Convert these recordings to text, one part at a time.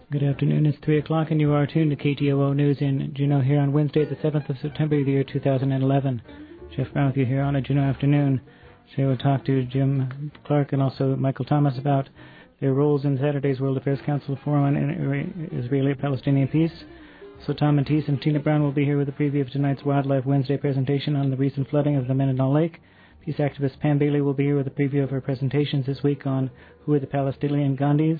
Good afternoon. It's 3 o'clock and you are tuned to KTOO News in Juneau here on Wednesday, the 7th of September, the year 2011. Jeff Brown with you here on a Juneau afternoon. Today we'll talk to Jim Clark and also Michael Thomas about their roles in Saturday's World Affairs Council Forum on Israeli-Palestinian Peace. So Tom Matisse and Tina Brown will be here with a preview of tonight's Wildlife Wednesday presentation on the recent flooding of the Mendenhall Lake. Peace activist Pam Bailey will be here with a preview of her presentations this week on who are the Palestinian Gandhis.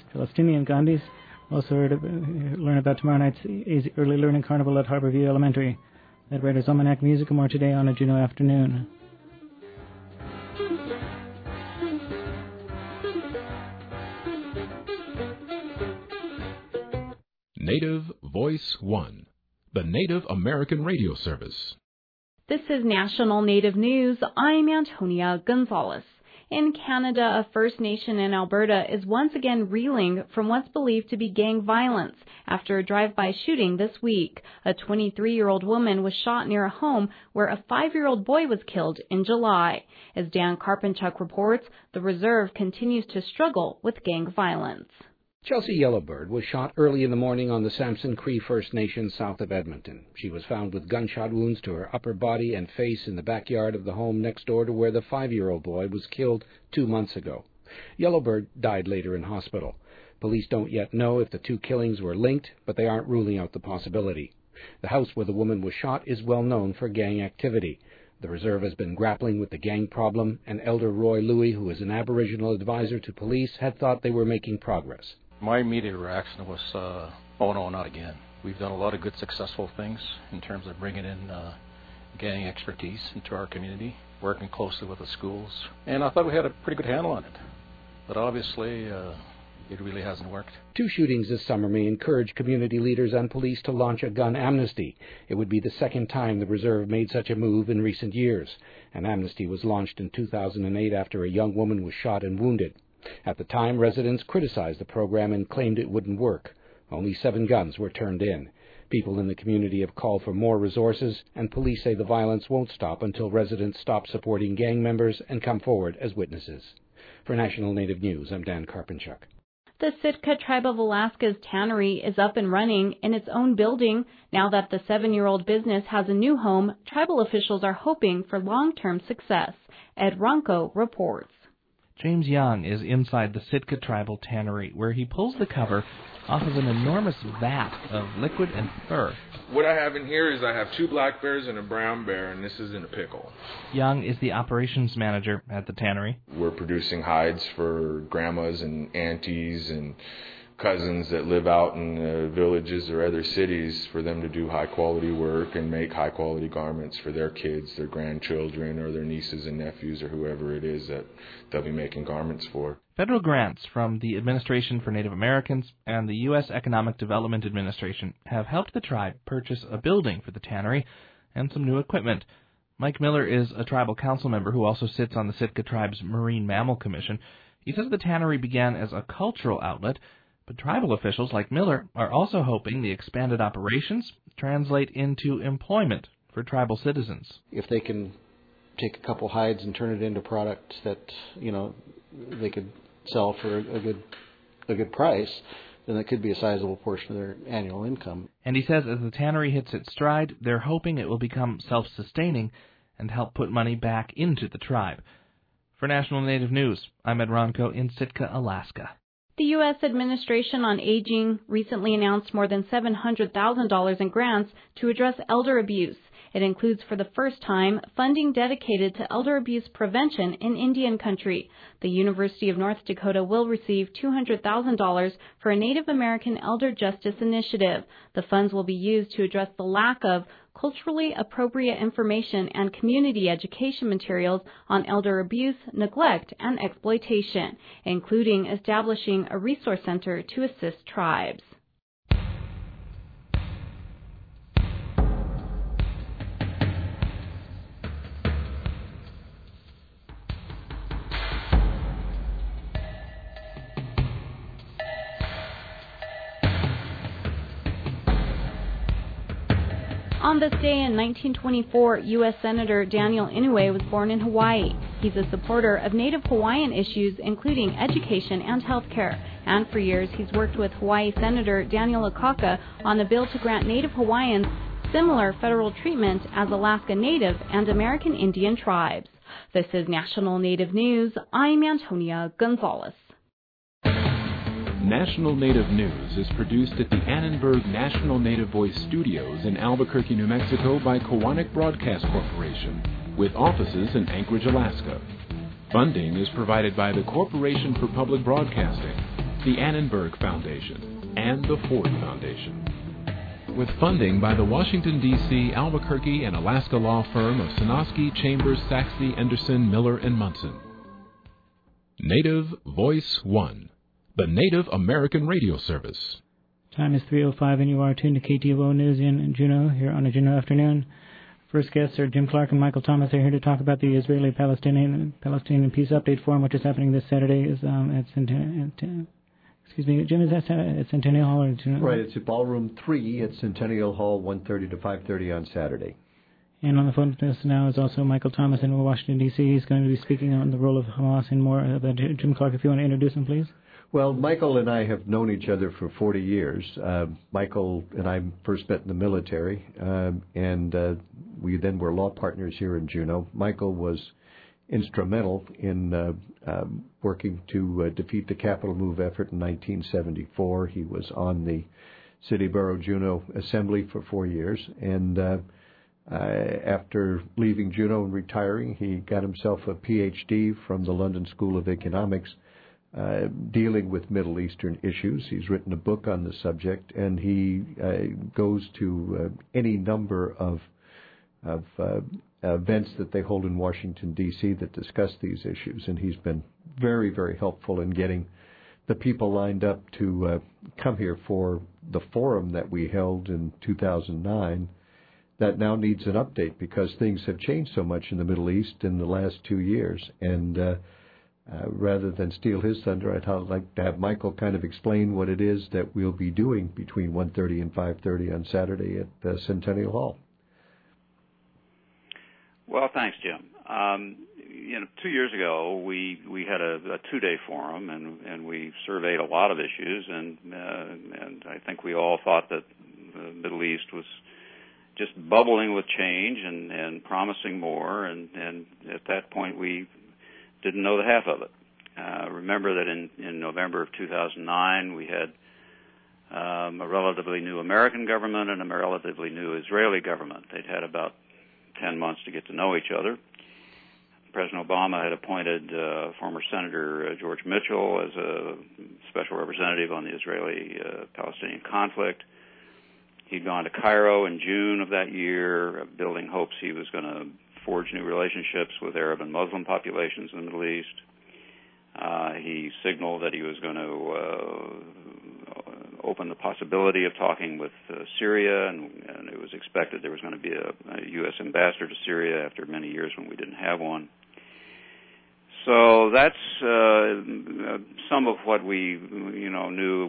Also learn about tomorrow night's early learning carnival at Harborview Elementary. That Writer's Almanac music and more today on a Juneau afternoon. Native Voice One, the Native American radio service. This is National Native News. I'm Antonia Gonzalez. In Canada, a First Nation in Alberta is once again reeling from what's believed to be gang violence after a drive-by shooting this week. A 23-year-old woman was shot near a home where a 5-year-old boy was killed in July. As Dan Karpinchuk reports, the Reserve continues to struggle with gang violence. Chelsea Yellowbird was shot early in the morning on the Samson Cree First Nation south of Edmonton. She was found with gunshot wounds to her upper body and face in the backyard of the home next door to where the 5-year-old boy was killed 2 months ago. Yellowbird died later in hospital. Police don't yet know if the two killings were linked, but they aren't ruling out the possibility. The house where the woman was shot is well known for gang activity. The Reserve has been grappling with the gang problem, and Elder Roy Louie, who is an Aboriginal advisor to police, had thought they were making progress. My immediate reaction was, oh no, not again. We've done a lot of good, successful things in terms of bringing in gang expertise into our community, working closely with the schools, and I thought we had a pretty good handle on it. But obviously, it really hasn't worked. 2 shootings this summer may encourage community leaders and police to launch a gun amnesty. It would be the second time the Reserve made such a move in recent years. An amnesty was launched in 2008 after a young woman was shot and wounded. At the time, residents criticized the program and claimed it wouldn't work. Only 7 guns were turned in. People in the community have called for more resources, and police say the violence won't stop until residents stop supporting gang members and come forward as witnesses. For National Native News, I'm Dan Karpinchuk. The Sitka Tribe of Alaska's tannery is up and running in its own building. Now that the 7-year-old business has a new home, tribal officials are hoping for long-term success. Ed Ronco reports. James Young is inside the Sitka Tribal Tannery, where he pulls the cover off of an enormous vat of liquid and fur. What I have in here is I have 2 black bears and a brown bear, and this is in a pickle. Young is the operations manager at the tannery. We're producing hides for grandmas and aunties and cousins that live out in villages or other cities for them to do high-quality work and make high-quality garments for their kids, their grandchildren, or their nieces and nephews, or whoever it is that they'll be making garments for. Federal grants from the Administration for Native Americans and the U.S. Economic Development Administration have helped the tribe purchase a building for the tannery and some new equipment. Mike Miller is a tribal council member who also sits on the Sitka Tribe's Marine Mammal Commission. He says the tannery began as a cultural outlet, but tribal officials like Miller are also hoping the expanded operations translate into employment for tribal citizens. If they can take a couple hides and turn it into products that, they could sell for a good price, then that could be a sizable portion of their annual income. And he says as the tannery hits its stride, they're hoping it will become self-sustaining and help put money back into the tribe. For National Native News, I'm Ed Ronco in Sitka, Alaska. The U.S. Administration on Aging recently announced more than $700,000 in grants to address elder abuse. It includes, for the first time, funding dedicated to elder abuse prevention in Indian country. The University of North Dakota will receive $200,000 for a Native American Elder Justice Initiative. The funds will be used to address the lack of culturally appropriate information and community education materials on elder abuse, neglect, and exploitation, including establishing a resource center to assist tribes. On this day in 1924, U.S. Senator Daniel Inouye was born in Hawaii. He's a supporter of Native Hawaiian issues, including education and health care, And for years, he's worked with Hawaii Senator Daniel Akaka on a bill to grant Native Hawaiians similar federal treatment as Alaska Native and American Indian tribes. This is National Native News. I'm Antonia Gonzalez. National Native News is produced at the Annenberg National Native Voice Studios in Albuquerque, New Mexico by Koahnic Broadcast Corporation, with offices in Anchorage, Alaska. Funding is provided by the Corporation for Public Broadcasting, the Annenberg Foundation, and the Ford Foundation. With funding by the Washington, D.C., Albuquerque, and Alaska law firm of Sonosky, Chambers, Saxby, Anderson, Miller, and Munson. Native Voice One, the Native American radio service. Time is 3:05, and you are tuned to KTOO News in Juneau, here on a Juneau afternoon. First guests are Jim Clark and Michael Thomas. They're here to talk about the Israeli-Palestinian Peace Update Forum, which is happening this Saturday at Jim, is that at Centennial Hall? Or right, it's at Ballroom 3 at Centennial Hall, 1:30 to 5:30 on Saturday. And on the phone with us now is also Michael Thomas in Washington, D.C. He's going to be speaking on the role of Hamas and more. Jim Clark, if you want to introduce him, please. Well, Michael and I have known each other for 40 years. Michael and I first met in the military, and we then were law partners here in Juneau. Michael was instrumental in working to defeat the Capital Move effort in 1974. He was on the City Borough Juneau Assembly for 4 years, and after leaving Juneau and retiring, he got himself a Ph.D. from the London School of Economics, dealing with Middle Eastern issues. He's written a book on the subject, and he goes to any number of events that they hold in Washington, D.C. that discuss these issues, and he's been very, very helpful in getting the people lined up to come here for the forum that we held in 2009 that now needs an update because things have changed so much in the Middle East in the last 2 years, and rather than steal his thunder, I'd like to have Michael kind of explain what it is that we'll be doing between 1:30 and 5:30 on Saturday at Centennial Hall. Well, thanks, Jim. 2 years ago, we had a 2-day forum, and we surveyed a lot of issues, and I think we all thought that the Middle East was just bubbling with change and promising more, and at that point we didn't know the half of it. Remember that in November of 2009, we had a relatively new American government and a relatively new Israeli government. They'd had about 10 months to get to know each other. President Obama had appointed former Senator George Mitchell as a special representative on the Israeli-Palestinian conflict. He'd gone to Cairo in June of that year, building hopes he was going to forge new relationships with Arab and Muslim populations in the Middle East. He signaled that he was going to open the possibility of talking with Syria, and it was expected there was going to be a U.S. ambassador to Syria after many years when we didn't have one. So that's some of what we knew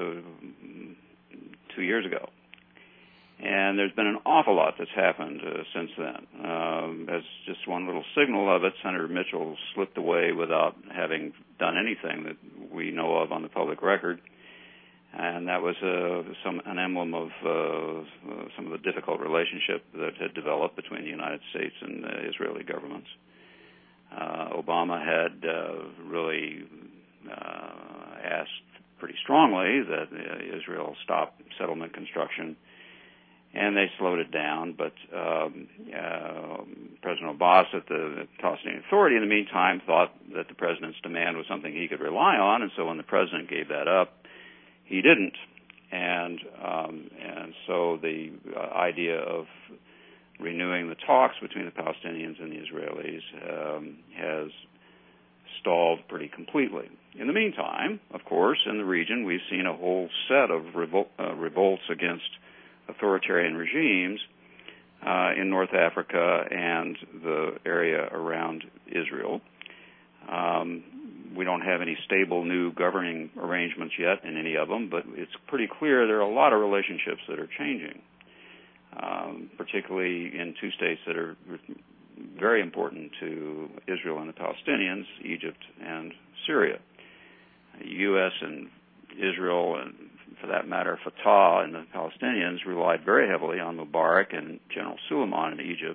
2 years ago. And there's been an awful lot that's happened since then. As just one little signal of it, Senator Mitchell slipped away without having done anything that we know of on the public record. And that was an emblem of some of the difficult relationship that had developed between the United States and the Israeli governments. Obama had really asked pretty strongly that Israel stop settlement construction, and they slowed it down. But President Abbas at the Palestinian Authority, in the meantime, thought that the president's demand was something he could rely on, and so when the president gave that up, he didn't. And so the idea of renewing the talks between the Palestinians and the Israelis has stalled pretty completely. In the meantime, of course, in the region, we've seen a whole set of revolts against authoritarian regimes in North Africa and the area around Israel. We don't have any stable new governing arrangements yet in any of them, but it's pretty clear there are a lot of relationships that are changing, particularly in two states that are very important to Israel and the Palestinians, Egypt and Syria. U.S. and Israel, and for that matter, Fatah and the Palestinians relied very heavily on Mubarak and General Suleiman in Egypt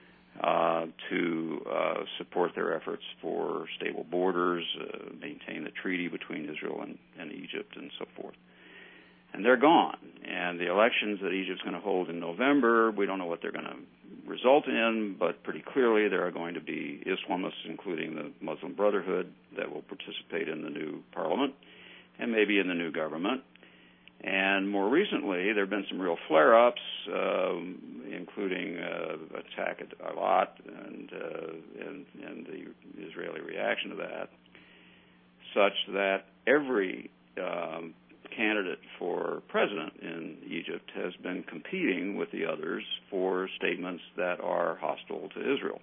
to support their efforts for stable borders, maintain the treaty between Israel and Egypt, and so forth. And they're gone. And the elections that Egypt's going to hold in November, we don't know what they're going to result in, but pretty clearly there are going to be Islamists, including the Muslim Brotherhood, that will participate in the new parliament and maybe in the new government. And more recently, there have been some real flare-ups, including attack at Eilat and the Israeli reaction to that, such that every candidate for president in Egypt has been competing with the others for statements that are hostile to Israel.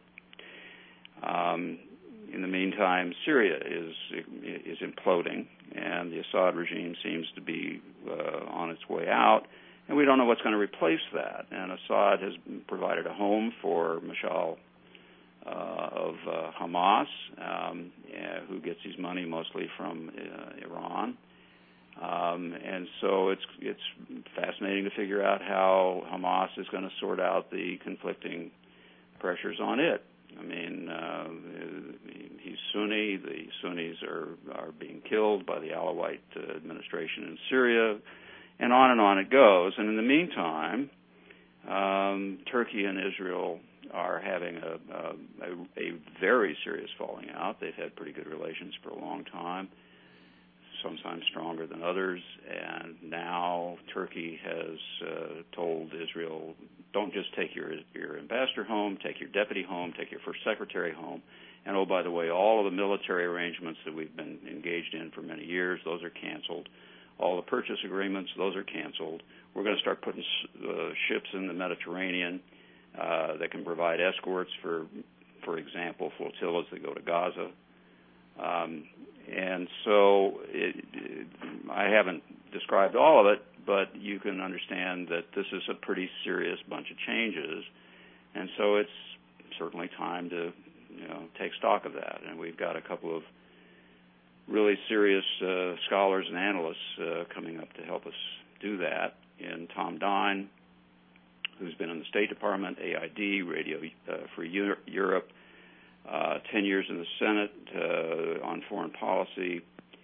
In the meantime, Syria is imploding, and the Assad regime seems to be on its way out, and we don't know what's going to replace that. And Assad has provided a home for Mashal of Hamas, who gets his money mostly from Iran. And so it's fascinating to figure out how Hamas is going to sort out the conflicting pressures on it. I mean, he's Sunni. The Sunnis are being killed by the Alawite administration in Syria, and on it goes. And in the meantime, Turkey and Israel are having a very serious falling out. They've had pretty good relations for a long time, sometimes stronger than others, and now Turkey has told Israel, don't just take your ambassador home, take your deputy home, take your first secretary home, and oh, by the way, all of the military arrangements that we've been engaged in for many years, those are canceled. All the purchase agreements, those are canceled. We're going to start putting ships in the Mediterranean that can provide escorts for example, flotillas that go to Gaza. And so I haven't described all of it, but you can understand that this is a pretty serious bunch of changes. And so it's certainly time to, take stock of that. And we've got a couple of really serious scholars and analysts coming up to help us do that. In Tom Dine, who's been in the State Department, AID, Radio Free Europe, 10 years in the Senate on foreign policy,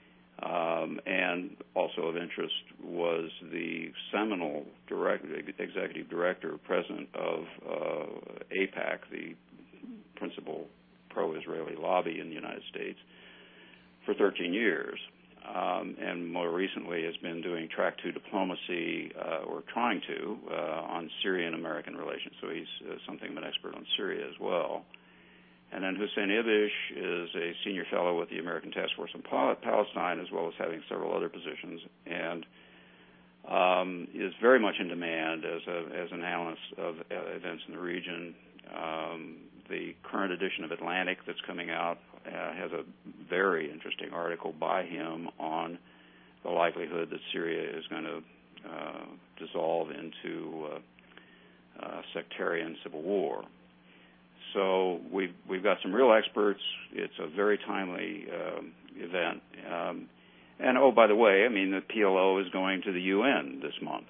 and also of interest was the seminal executive director, president of AIPAC, the principal pro-Israeli lobby in the United States, for 13 years. And more recently has been doing track 2 diplomacy, or trying to, on Syrian-American relations. So he's something of an expert on Syria as well. And then Hussein Ibish is a senior fellow with the American Task Force on Palestine, as well as having several other positions, and is very much in demand as an analyst of events in the region. The current edition of Atlantic that's coming out has a very interesting article by him on the likelihood that Syria is going to dissolve into sectarian civil war. So we've got some real experts. It's a very timely event. And oh, by the way, I mean, the PLO is going to the UN this month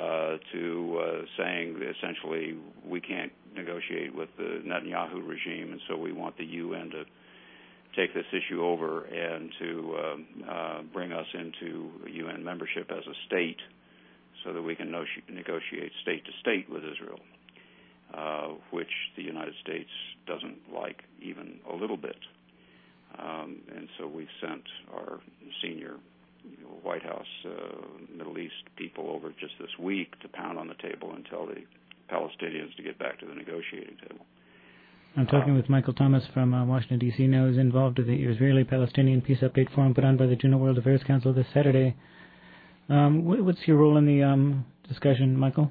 to saying essentially we can't negotiate with the Netanyahu regime, and so we want the UN to take this issue over and to bring us into UN membership as a state so that we can negotiate state to state with Israel. Which the United States doesn't like even a little bit. And so we've sent our senior White House Middle East people over just this week to pound on the table and tell the Palestinians to get back to the negotiating table. I'm talking with Michael Thomas from Washington, D.C. now, who's involved with the Israeli-Palestinian Peace Update Forum put on by the Juneau World Affairs Council this Saturday. What's your role in the discussion, Michael?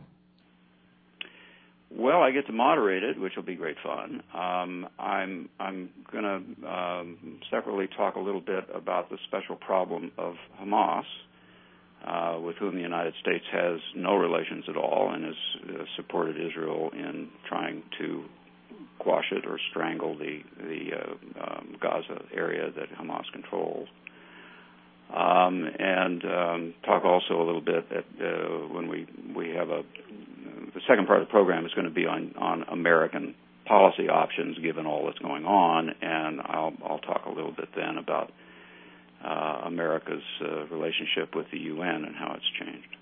Well, I get to moderate it, which will be great fun. I'm going to separately talk a little bit about the special problem of Hamas, with whom the United States has no relations at all and has supported Israel in trying to quash it or strangle the Gaza area that Hamas controls. and talk also a little bit when we have the second part of the program is going to be on American policy options given all that's going on, and I'll talk a little bit then about America's relationship with the UN and how it's changed.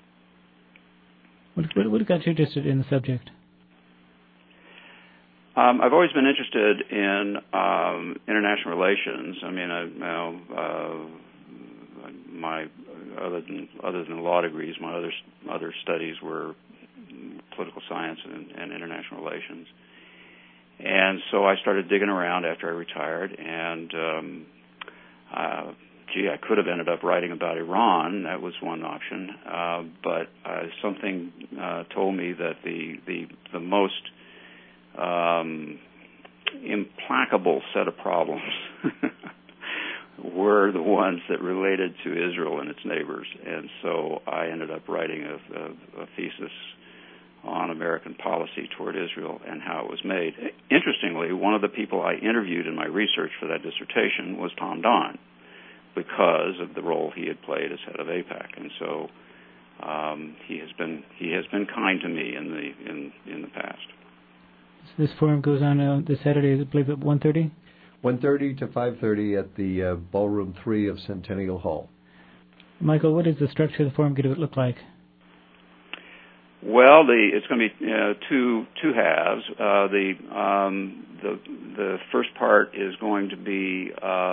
What got you interested in the subject? I've always been interested in international relations. I mean, other than law degrees, my other studies were political science and international relations. And so I started digging around after I retired, and I could have ended up writing about Iran. That was one option, but something told me that the most implacable set of problems were the ones that related to Israel and its neighbors, and so I ended up writing a thesis on American policy toward Israel and how it was made. Interestingly, one of the people I interviewed in my research for that dissertation was Tom Don, because of the role he had played as head of AIPAC, and so he has been kind to me in the past. This forum goes on this Saturday, I believe, at 1:30? 1:30 to 5:30 at the Ballroom 3 of Centennial Hall. Michael, what is the structure of the forum going to look like? Well, it's going to be two halves. The first part is going to be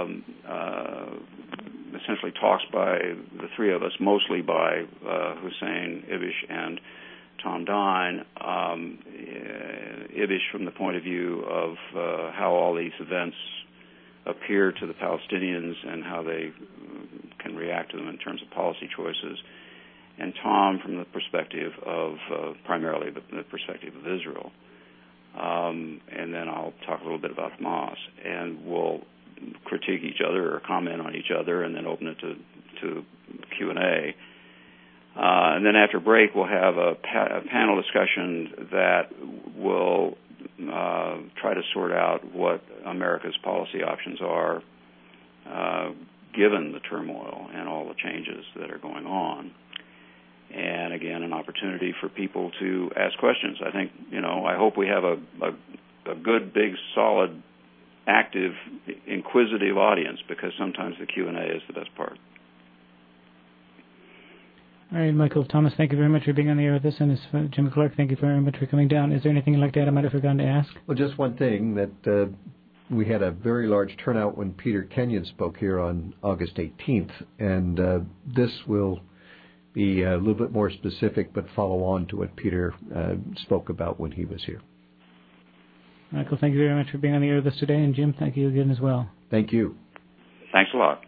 essentially talks by the three of us, mostly by Hussein Ibish and Tom Dine. Ibish from the point of view of how all these events appear to the Palestinians and how they can react to them in terms of policy choices, and Tom from the perspective of primarily the perspective of Israel. And then I'll talk a little bit about Hamas, and we'll critique each other or comment on each other, and then open it to Q&A. And then after break, we'll have a panel discussion that will try to sort out what America's policy options are, given the turmoil and all the changes that are going on. And again, an opportunity for people to ask questions. I think, I hope we have a good, big, solid, active, inquisitive audience, because sometimes the Q&A is the best part. All right, Michael Thomas, thank you very much for being on the air with us, and Jim Clark, thank you very much for coming down. Is there anything you'd like to add I might have forgotten to ask? Well, just one thing, that we had a very large turnout when Peter Kenyon spoke here on August 18th, and this will be a little bit more specific, but follow on to what Peter spoke about when he was here. Michael, thank you very much for being on the air with us today, and Jim, thank you again as well. Thank you. Thanks a lot.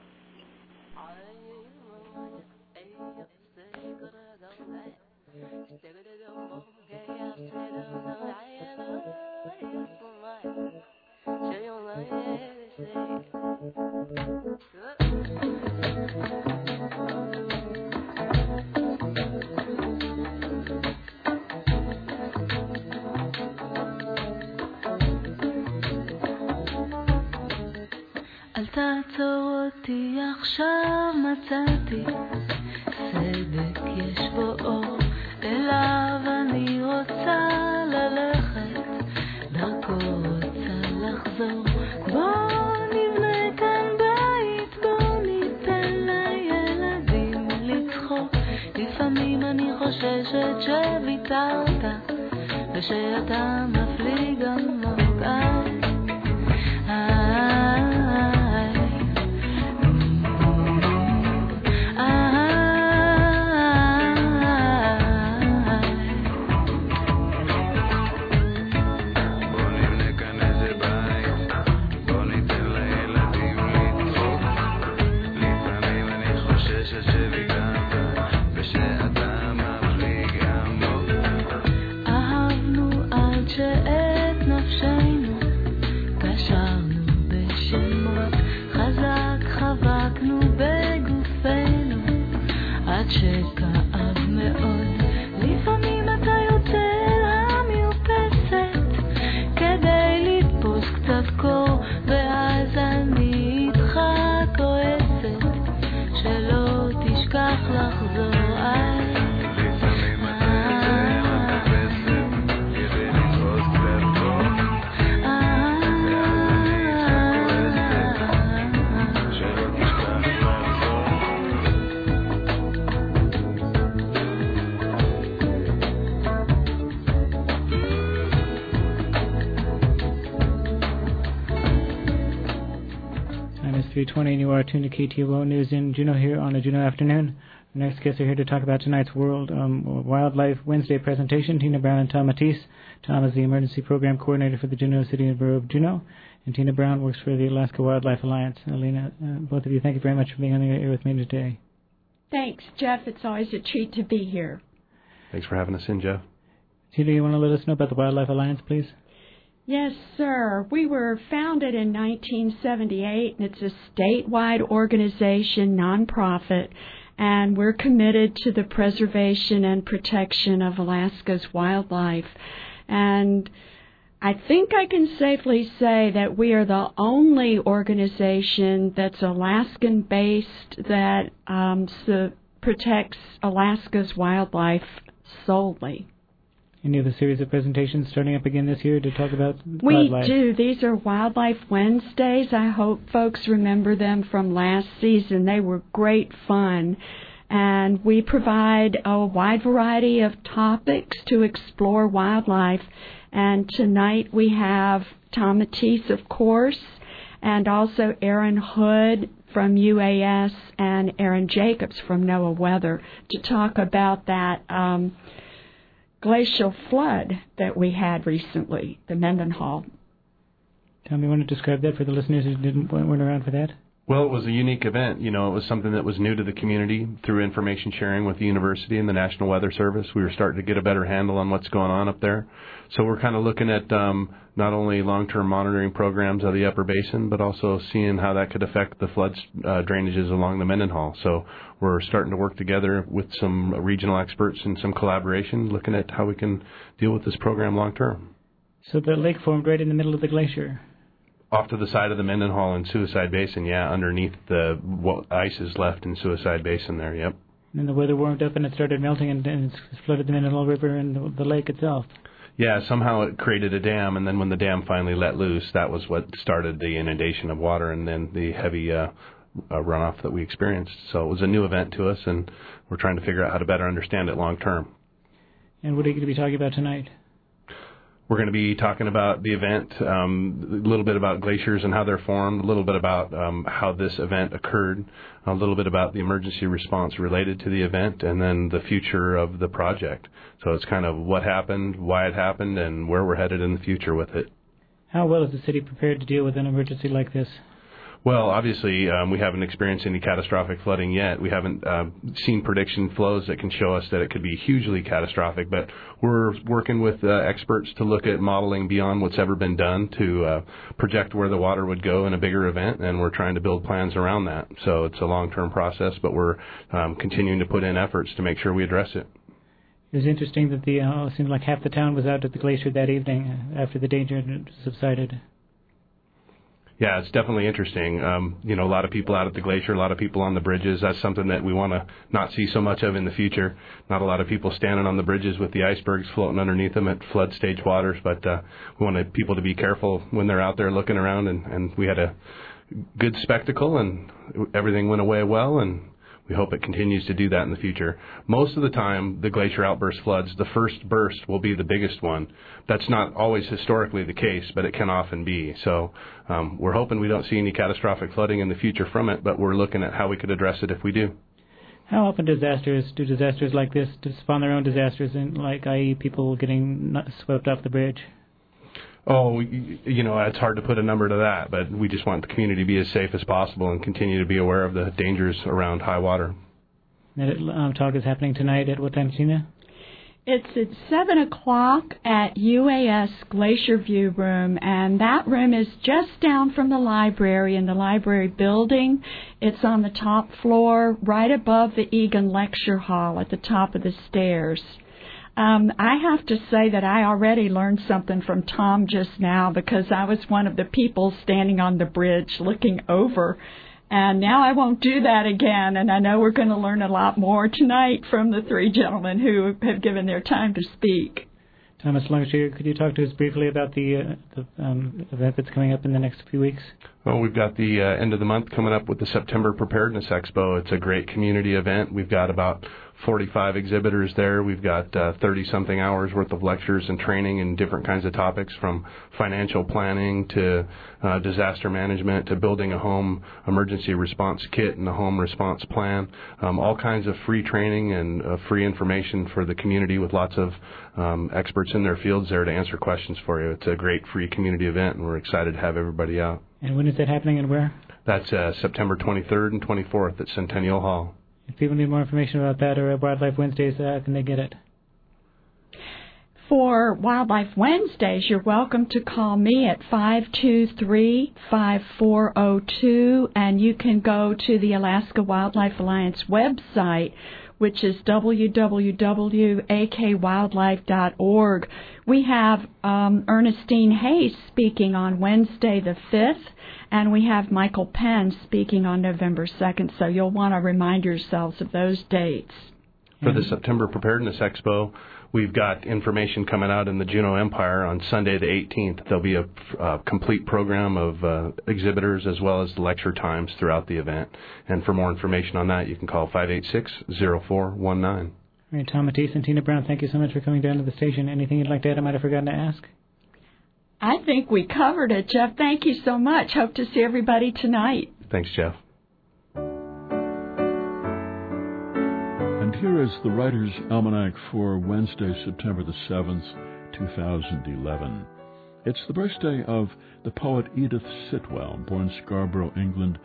אל תעצור אותי עכשיו, מצאתי סדק יש בו אור, אליו אני רוצה ללכת, דרכו רוצה לחזור. בוא נבנה כאן בית, בוא ניתן לילדים לצחוק. לפעמים אני חוששת שוויתרת ושאתה מפליג עמוק. 3:20, and you are tuned to KTOO News in Juneau here on a Juneau afternoon. Our next guests are here to talk about tonight's World Wildlife Wednesday presentation, Tina Brown and Tom Matisse. Tom is the Emergency Program Coordinator for the Juneau City and Borough of Juneau, and Tina Brown works for the Alaska Wildlife Alliance. Alina, both of you, thank you very much for being on the air with me today. Thanks, Jeff. It's always a treat to be here. Thanks for having us in, Jeff. Tina, you want to let us know about the Wildlife Alliance, please? Yes, sir. We were founded in 1978, and it's a statewide organization, nonprofit, and we're committed to the preservation and protection of Alaska's wildlife. And I think I can safely say that we are the only organization that's Alaskan-based that protects Alaska's wildlife solely. And you have a series of presentations starting up again this year to talk about wildlife. We do. These are Wildlife Wednesdays. I hope folks remember them from last season. They were great fun. And we provide a wide variety of topics to explore wildlife. And tonight we have Tom Matisse, of course, and also Aaron Hood from UAS and Aaron Jacobs from NOAA Weather to talk about that glacial flood that we had recently, the Mendenhall. Tom, you want to describe that for the listeners who weren't around for that? Well, it was a unique event. You know, it was something that was new to the community through information sharing with the university and the National Weather Service. We were starting to get a better handle on what's going on up there. So we're kind of looking at not only long-term monitoring programs of the upper basin, but also seeing how that could affect the flood drainages along the Mendenhall. So we're starting to work together with some regional experts and some collaboration, looking at how we can deal with this program long-term. So the lake formed right in the middle of the glacier? Off to the side of the Mendenhall and Suicide Basin, yeah, underneath the ice is left in Suicide Basin there, yep. And the weather warmed up and it started melting and it flooded the Mendenhall River and the lake itself. Yeah, somehow it created a dam, and then when the dam finally let loose, that was what started the inundation of water and then the heavy runoff that we experienced. So it was a new event to us, and we're trying to figure out how to better understand it long term. And what are you going to be talking about tonight? We're going to be talking about the event, a little bit about glaciers and how they're formed, a little bit about how this event occurred, a little bit about the emergency response related to the event, and then the future of the project. So it's kind of what happened, why it happened, and where we're headed in the future with it. How well is the city prepared to deal with an emergency like this? Well, obviously, we haven't experienced any catastrophic flooding yet. We haven't seen prediction flows that can show us that it could be hugely catastrophic, but we're working with experts to look at modeling beyond what's ever been done to project where the water would go in a bigger event, and we're trying to build plans around that. So it's a long-term process, but we're continuing to put in efforts to make sure we address it. It was interesting that it seemed like half the town was out at the glacier that evening after the danger had subsided. Yeah, it's definitely interesting. A lot of people out at the glacier, a lot of people on the bridges. That's something that we want to not see so much of in the future. Not a lot of people standing on the bridges with the icebergs floating underneath them at flood stage waters, but we want people to be careful when they're out there looking around, and we had a good spectacle, and everything went away well, and we hope it continues to do that in the future. Most of the time, the glacier outburst floods, the first burst will be the biggest one. That's not always historically the case, but it can often be. So we're hoping we don't see any catastrophic flooding in the future from it, but we're looking at how we could address it if we do. How often do disasters like this spawn their own disasters, i.e. people getting swept off the bridge? Oh, it's hard to put a number to that, but we just want the community to be as safe as possible and continue to be aware of the dangers around high water. That talk is happening tonight at what time, Tina? It's at 7 o'clock at UAS Glacier View Room, and that room is just down from the library in the library building. It's on the top floor, right above the Egan Lecture Hall at the top of the stairs. I have to say that I already learned something from Tom just now because I was one of the people standing on the bridge looking over. And now I won't do that again. And I know we're going to learn a lot more tonight from the three gentlemen who have given their time to speak. Thomas Longshire, could you talk to us briefly about the event that's coming up in the next few weeks? Well, we've got the end of the month coming up with the September Preparedness Expo. It's a great community event. We've got about 45 exhibitors there. We've got 30-something hours worth of lectures and training in different kinds of topics, from financial planning to disaster management to building a home emergency response kit and a home response plan. All kinds of free training and free information for the community, with lots of experts in their fields there to answer questions for you. It's a great free community event, and we're excited to have everybody out. And when is that happening and where? That's September 23rd and 24th at Centennial Hall. If people need more information about that or at Wildlife Wednesdays, how can they get it? For Wildlife Wednesdays, you're welcome to call me at 523-5402, and you can go to the Alaska Wildlife Alliance website, which is www.akwildlife.org. We have Ernestine Hayes speaking on Wednesday the 5th, and we have Michael Penn speaking on November 2nd, so you'll want to remind yourselves of those dates. For the September Preparedness Expo, we've got information coming out in the Juneau Empire on Sunday the 18th. There'll be a complete program of exhibitors as well as lecture times throughout the event. And for more information on that, you can call 586-0419. All right, Tom Matisse and Tina Brown, thank you so much for coming down to the station. Anything you'd like to add I might have forgotten to ask? I think we covered it, Jeff. Thank you so much. Hope to see everybody tonight. Thanks, Jeff. And here is the Writer's Almanac for Wednesday, September the 7th, 2011. It's the birthday of the poet Edith Sitwell, born Scarborough, England,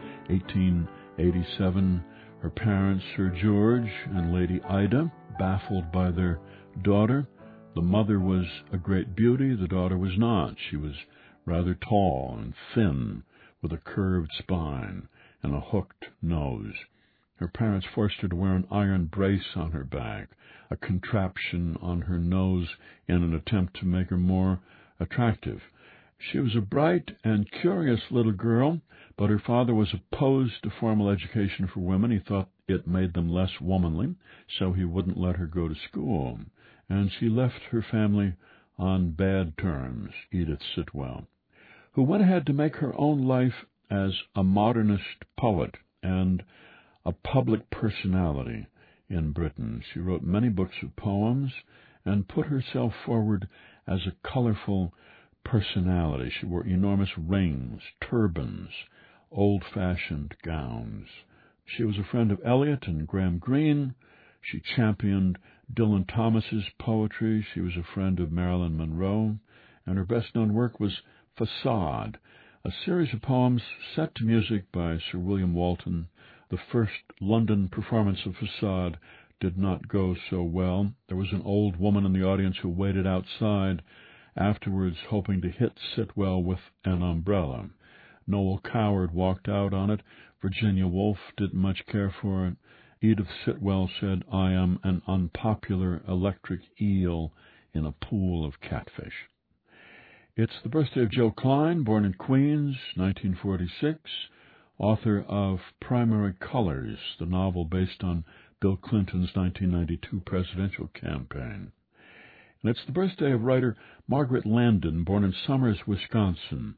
1887. Her parents, Sir George and Lady Ida, baffled by their daughter. The mother was a great beauty, the daughter was not. She was rather tall and thin, with a curved spine and a hooked nose. Her parents forced her to wear an iron brace on her back, a contraption on her nose in an attempt to make her more attractive. She was a bright and curious little girl, but her father was opposed to formal education for women. He thought it made them less womanly, so he wouldn't let her go to school. And she left her family on bad terms, Edith Sitwell, who went ahead to make her own life as a modernist poet and a public personality in Britain. She wrote many books of poems and put herself forward as a colorful personality. She wore enormous rings, turbans, old-fashioned gowns. She was a friend of Eliot and Graham Greene. She championed Dylan Thomas's poetry. She was a friend of Marilyn Monroe, and her best-known work was Facade, a series of poems set to music by Sir William Walton. The first London performance of Facade did not go so well. There was an old woman in the audience who waited outside afterwards, hoping to hit Sitwell with an umbrella. Noel Coward walked out on it. Virginia Woolf didn't much care for it. Edith Sitwell said, "I am an unpopular electric eel in a pool of catfish." It's the birthday of Joe Klein, born in Queens, 1946, author of Primary Colors, the novel based on Bill Clinton's 1992 presidential campaign. And it's the birthday of writer Margaret Landon, born in Somers, Wisconsin,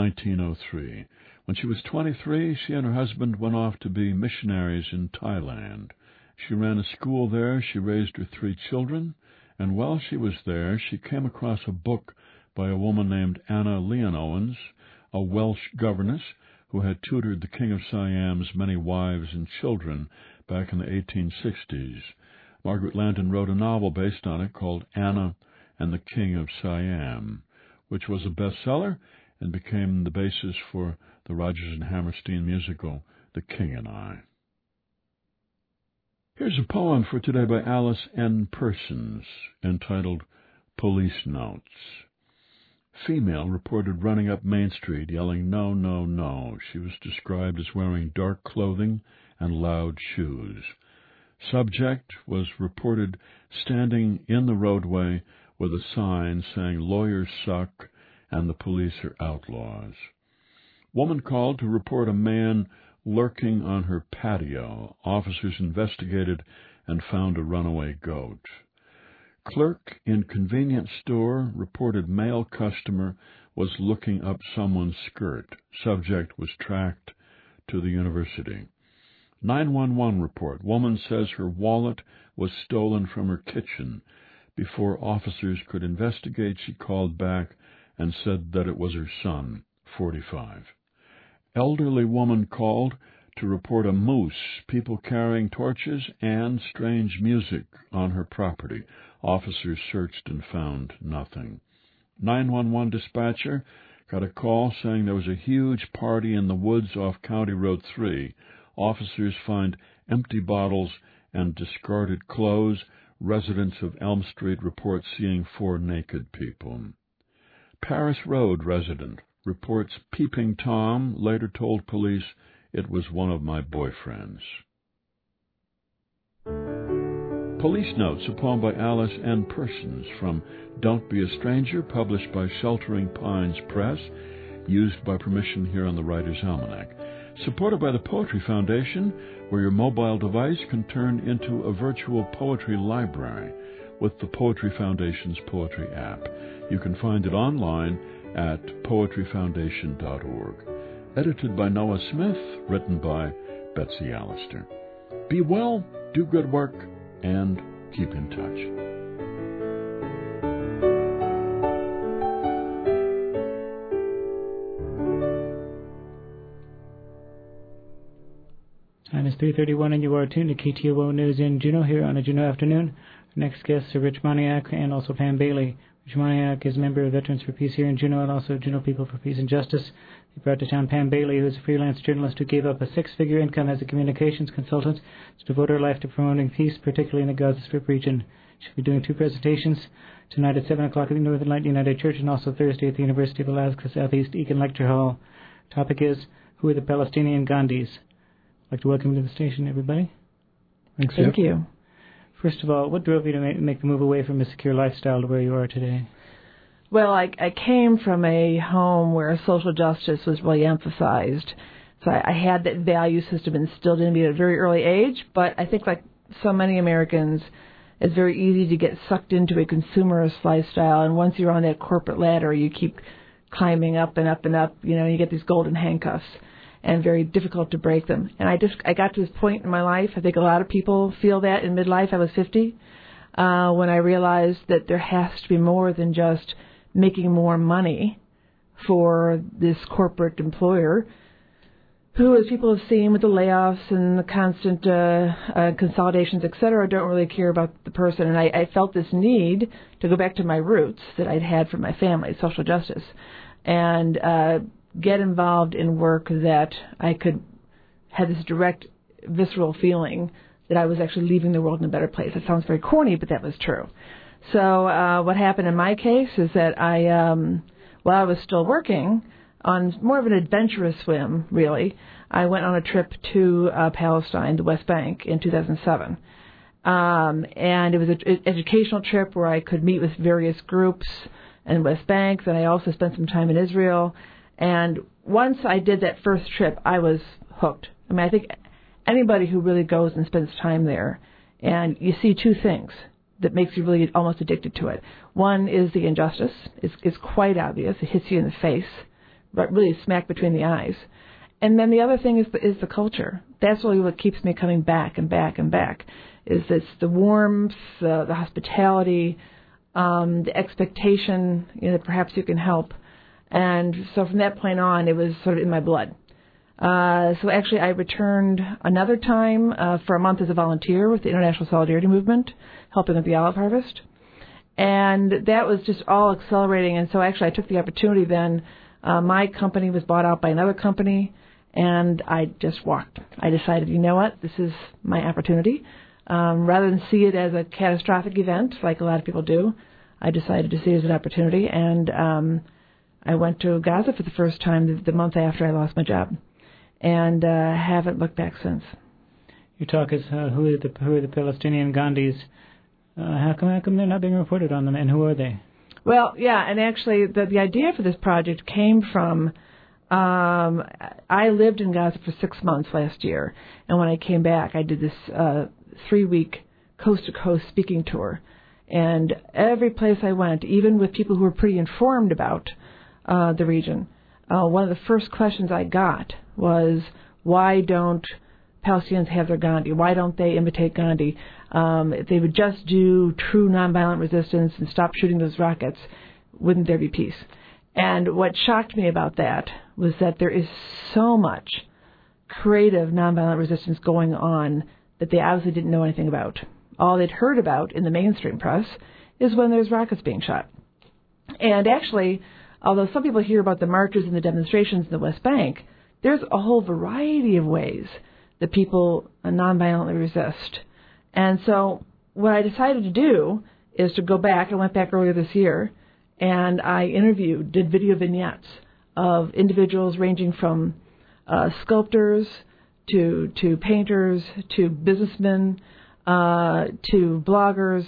1903. When she was 23, she and her husband went off to be missionaries in Thailand. She ran a school there, she raised her 3 children, and while she was there, she came across a book by a woman named Anna Leon-Owens, a Welsh governess who had tutored the King of Siam's many wives and children back in the 1860s. Margaret Landon wrote a novel based on it called Anna and the King of Siam, which was a bestseller and became the basis for the Rodgers and Hammerstein musical, The King and I. Here's a poem for today by Alice N. Persons, entitled Police Notes. Female reported running up Main Street yelling, "No, no, no." She was described as wearing dark clothing and loud shoes. Subject was reported standing in the roadway with a sign saying, "Lawyers suck and the police are outlaws." Woman called to report a man lurking on her patio. Officers investigated and found a runaway goat. Clerk in convenience store reported male customer was looking up someone's skirt. Subject was tracked to the university. 911 report. Woman says her wallet was stolen from her kitchen. Before officers could investigate, she called back and said that it was her son, 45. Elderly woman called to report a moose, people carrying torches, and strange music on her property. Officers searched and found nothing. 911 dispatcher got a call saying there was a huge party in the woods off County Road 3. Officers find empty bottles and discarded clothes. Residents of Elm Street report seeing 4 naked people. Paris Road resident reports peeping Tom, later told police it was one of my boyfriends. Police notes, a poem by Alice N. Persons from Don't Be a Stranger, published by Sheltering Pines Press, used by permission here on the Writer's Almanac. Supported by the Poetry Foundation, where your mobile device can turn into a virtual poetry library with the Poetry Foundation's poetry app. You can find it online at poetryfoundation.org. Edited by Noah Smith, written by Betsy Allister. Be well, do good work, and keep in touch. Time is 3:31 and you are tuned to KTOO News in Juneau here on a Juneau afternoon. Our next guests are Rich Moniak and also Pam Bailey. Rich Moniak is a member of Veterans for Peace here in Juneau and also Juneau People for Peace and Justice. They brought to town Pam Bailey, who is a freelance journalist who gave up a 6-figure income as a communications consultant to devote her life to promoting peace, particularly in the Gaza Strip region. She'll be doing 2 presentations tonight at 7 o'clock at the Northern Light United Church and also Thursday at the University of Alaska Southeast Eakin Lecture Hall. Topic is, who are the Palestinian Gandhis? I'd like to welcome you to the station, everybody. Thank you. First of all, what drove you to make the move away from a secure lifestyle to where you are today? Well, I came from a home where social justice was really emphasized. So I had that value system instilled in me at a very early age, but I think like so many Americans, it's very easy to get sucked into a consumerist lifestyle, and once you're on that corporate ladder, you keep climbing up and up and up, you get these golden handcuffs, and very difficult to break them. And I got to this point in my life, I think a lot of people feel that in midlife. I was 50, when I realized that there has to be more than just making more money for this corporate employer, who, as people have seen with the layoffs and the constant consolidations, et cetera, don't really care about the person. And I felt this need to go back to my roots that I'd had from my family, social justice, and get involved in work that I could have this direct, visceral feeling that I was actually leaving the world in a better place. It sounds very corny, but that was true. So what happened in my case is that while I was still working on more of an adventurous whim, really, I went on a trip to Palestine, the West Bank, in 2007. And it was an educational trip where I could meet with various groups in West Bank. Then I also spent some time in Israel. And once I did that first trip, I was hooked. I mean, I think anybody who really goes and spends time there, and you see 2 things that makes you really almost addicted to it. One is the injustice. It's quite obvious. It hits you in the face, but really smack between the eyes. And then the other thing is the culture. That's really what keeps me coming back and back and back, is it's the warmth, the hospitality, the expectation that perhaps you can help. And so from that point on, it was sort of in my blood. So actually, I returned another time for a month as a volunteer with the International Solidarity Movement, helping with the olive harvest. And that was just all accelerating. And so actually, I took the opportunity then. My company was bought out by another company, and I just walked. I decided, you know what, this is my opportunity. Rather than see it as a catastrophic event, like a lot of people do, I decided to see it as an opportunity. And I went to Gaza for the first time the month after I lost my job, and haven't looked back since. Your talk is who are the Palestinian Gandhis? How come they're not being reported on them, and who are they? Well, yeah, and actually the idea for this project came from I lived in Gaza for 6 months last year, and when I came back, I did this 3-week coast-to-coast speaking tour, and every place I went, even with people who were pretty informed about the region, one of the first questions I got was, why don't Palestinians have their Gandhi? Why don't they imitate Gandhi? If they would just do true nonviolent resistance and stop shooting those rockets, wouldn't there be peace? And what shocked me about that was that there is so much creative nonviolent resistance going on that they obviously didn't know anything about. All they'd heard about in the mainstream press is when there's rockets being shot. And actually, although some people hear about the marches and the demonstrations in the West Bank, there's a whole variety of ways that people nonviolently resist. And so what I decided to do is to go back. I went back earlier this year, and I did video vignettes of individuals ranging from sculptors to painters to businessmen to bloggers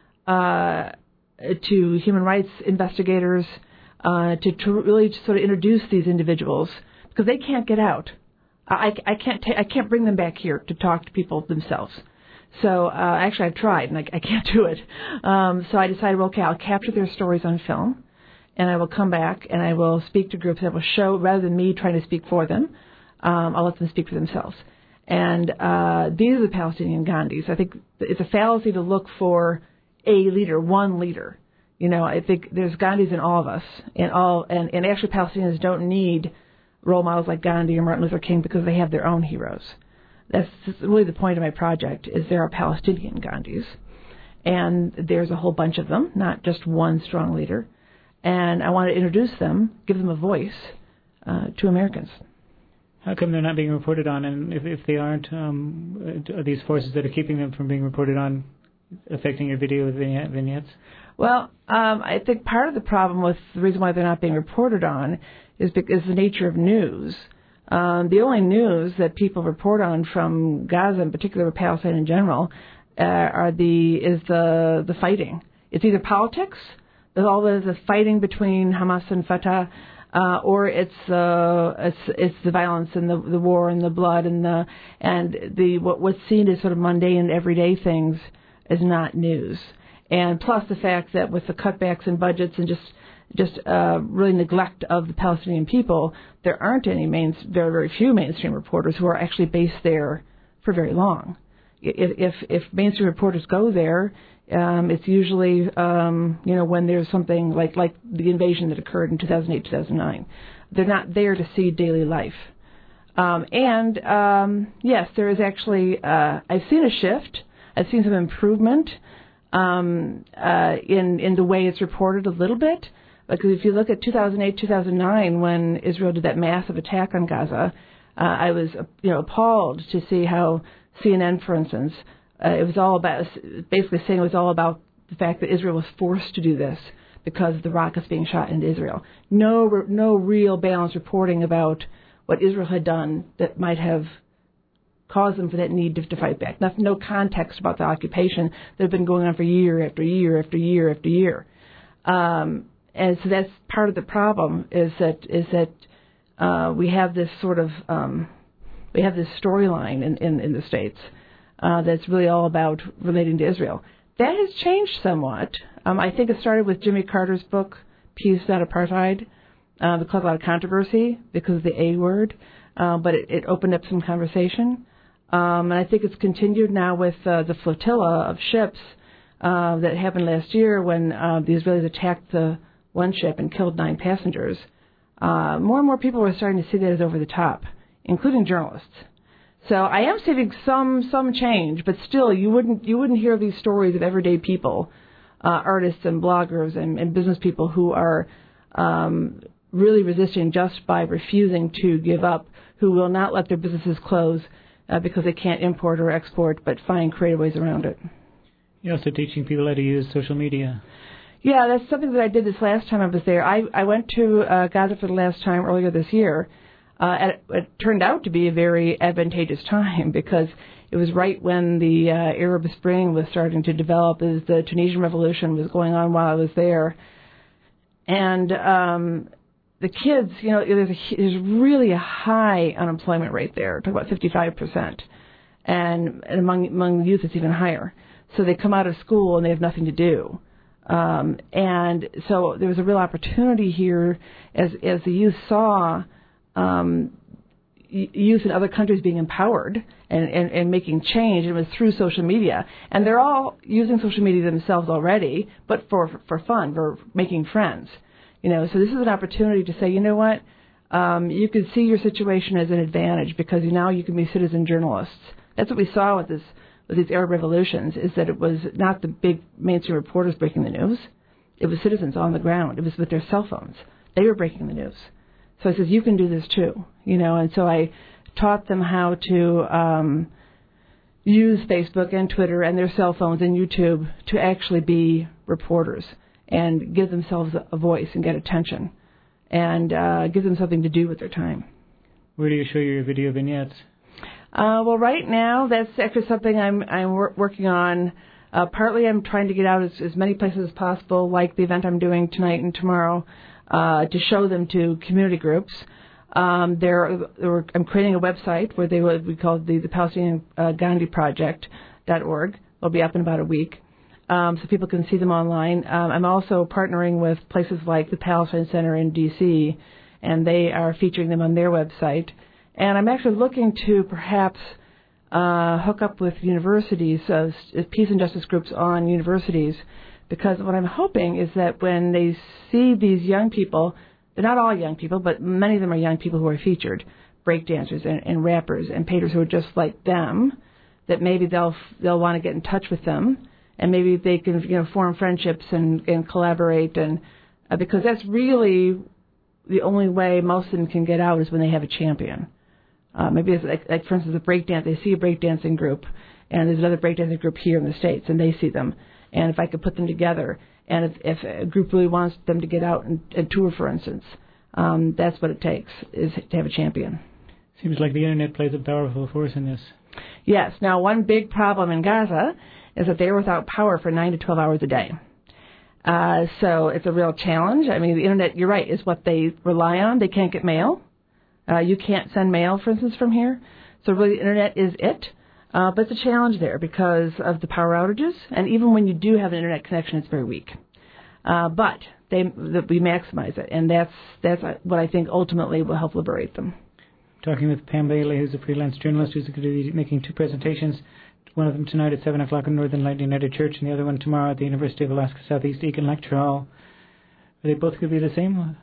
to human rights investigators to really sort of introduce these individuals because they can't get out. I can't bring them back here to talk to people themselves. So actually, I've tried and I can't do it. So I decided, well, okay, I'll capture their stories on film, and I will come back and I will speak to groups that will show, rather than me trying to speak for them, I'll let them speak for themselves. And these are the Palestinian Gandhis. I think it's a fallacy to look for a leader, one leader. You know, I think there's Gandhis in all of us, and actually Palestinians don't need role models like Gandhi or Martin Luther King because they have their own heroes. That's really the point of my project, is there are Palestinian Gandhis, and there's a whole bunch of them, not just one strong leader. And I want to introduce them, give them a voice to Americans. How come they're not being reported on? And if they aren't, are these forces that are keeping them from being reported on affecting your video vignettes? Well, I think part of the problem with the reason why they're not being reported on is because the nature of news. The only news that people report on from Gaza, in particular, or Palestine in general, is the fighting. It's either politics, there's all the fighting between Hamas and Fatah, or it's the violence and the war and the blood and what's seen as sort of mundane everyday things is not news. And plus the fact that with the cutbacks in budgets and just really neglect of the Palestinian people, there aren't very few mainstream reporters who are actually based there for very long. If mainstream reporters go there, it's usually when there's something like the invasion that occurred in 2008, 2009. They're not there to see daily life. Yes, there is actually. I've seen a shift. I've seen some improvement in the way it's reported a little bit. Because if you look at 2008, 2009, when Israel did that massive attack on Gaza, I was appalled to see how CNN, for instance, it was all about basically saying it was all about the fact that Israel was forced to do this because of the rockets being shot into Israel. No real balanced reporting about what Israel had done that might have caused them for that need to fight back. No context about the occupation that had been going on for year after year after year after year. And so that's part of the problem is that we have this sort of we have this storyline in the States that's really all about relating to Israel. That has changed somewhat. I think it started with Jimmy Carter's book, Peace, Not Apartheid. It caused a lot of controversy because of the A word, but it opened up some conversation. And I think it's continued now with the flotilla of ships that happened last year when the Israelis attacked the one ship and killed 9 passengers. More and more people were starting to see that as over the top, including journalists. So I am seeing some change, but still, you wouldn't hear these stories of everyday people, artists and bloggers and business people who are really resisting just by refusing to give up, who will not let their businesses close because they can't import or export, but find creative ways around it. You're also teaching people how to use social media. Yeah, that's something that I did this last time I was there. I went to Gaza for the last time earlier this year. It turned out to be a very advantageous time because it was right when the Arab Spring was starting to develop, as the Tunisian Revolution was going on while I was there. And the kids, there's really a high unemployment rate there, talk about 55%. And among the youth, it's even higher. So they come out of school and they have nothing to do. And so there was a real opportunity here as the youth saw, youth in other countries being empowered and making change. It was through social media. And they're all using social media themselves already, but for fun, for making friends. So this is an opportunity to say, you know what, you can see your situation as an advantage because now you can be citizen journalists. That's what we saw with these Arab revolutions, is that it was not the big mainstream reporters breaking the news. It was citizens on the ground. It was with their cell phones. They were breaking the news. So I said, you can do this too, and so I taught them how to use Facebook and Twitter and their cell phones and YouTube to actually be reporters and give themselves a voice and get attention and give them something to do with their time. Where do you show your video vignettes? Well, right now, that's actually something I'm working on. Partly I'm trying to get out as many places as possible, like the event I'm doing tonight and tomorrow, to show them to community groups. I'm creating a website where we call the Palestinian Gandhi Project.org. It'll be up in about a week, so people can see them online. I'm also partnering with places like the Palestine Center in D.C., and they are featuring them on their website. And I'm actually looking to perhaps hook up with universities, peace and justice groups on universities, because what I'm hoping is that when they see these young people, they're not all young people, but many of them are young people who are featured, breakdancers and rappers and painters who are just like them, that maybe they'll want to get in touch with them, and maybe they can form friendships and collaborate, and because that's really the only way most of them can get out is when they have a champion. Maybe it's like, for instance, they see a breakdancing group, and there's another breakdancing group here in the States, and they see them. And if I could put them together, and if a group really wants them to get out and tour, for instance, that's what it takes, is to have a champion. Seems like the Internet plays a powerful force in this. Yes. Now, one big problem in Gaza is that they're without power for 9 to 12 hours a day. So it's a real challenge. I mean, the Internet, you're right, is what they rely on. They can't get mail. You can't send mail, for instance, from here. So really, the Internet is it. But it's a challenge there because of the power outages. And even when you do have an Internet connection, it's very weak. But we maximize it. And that's what I think ultimately will help liberate them. Talking with Pam Bailey, who's a freelance journalist who's going to be making 2 presentations. One of them tonight at 7 o'clock in Northern Light United Church, and the other one tomorrow at the University of Alaska Southeast Eakin Lecture Hall. Are they both going to be the same?